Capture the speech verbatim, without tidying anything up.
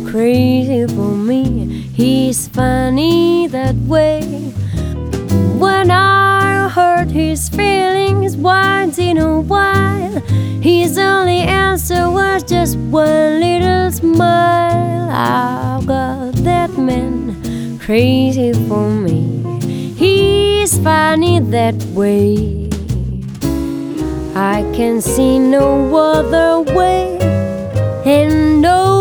crazy for me. He's funny that way. When I hurt his feelings once in a while, his only answer was just one little smile. I've got that man crazy for me. He's funny that way. I can see no other way, and no